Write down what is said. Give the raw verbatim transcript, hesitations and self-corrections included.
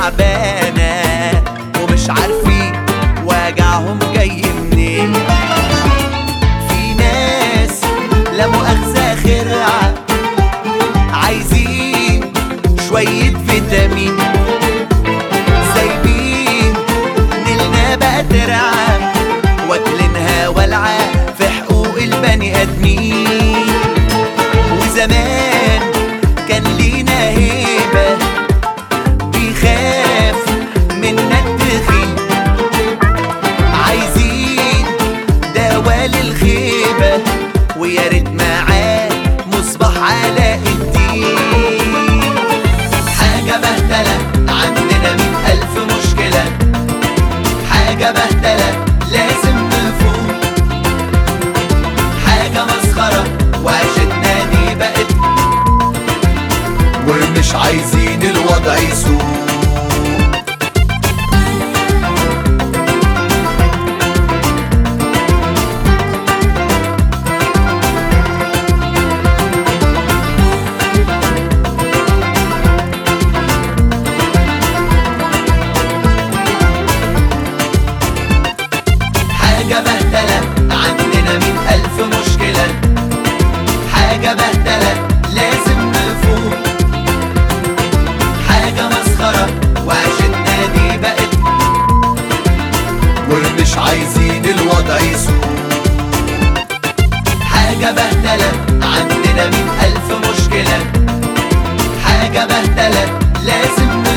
تعبانة ومش عارفين وجعهم جاي منين. في ناس لا مؤاخذة خرعة عايزين شوية فيتامين، سايبين نيلنا بقى ترعة واكلينها والعة في حقوق البني آدمين. وزمان كان لينا هيبة بيخاف منا التخين، عايزين دوا للخيبة ويا ريت معاه مصباح علاء الدين. حاجة بهدلة عندنا مئة ألف مشكلة، حاجة بهدلة لازم نفوق، حاجة مسخرة وعيشتنا دي بقت ومش عايزين الوضع يسوق. حاجة بهدلة عندنا مئة ألف مشكلة، حاجة بهدلة لازم نفوق، حاجة مسخرة وعيشتنا دي بقت ومش عايزين الوضع يسوق. حاجة بهدلة عندنا مئة ألف مشكلة، حاجة بهدلة لازم نفوق.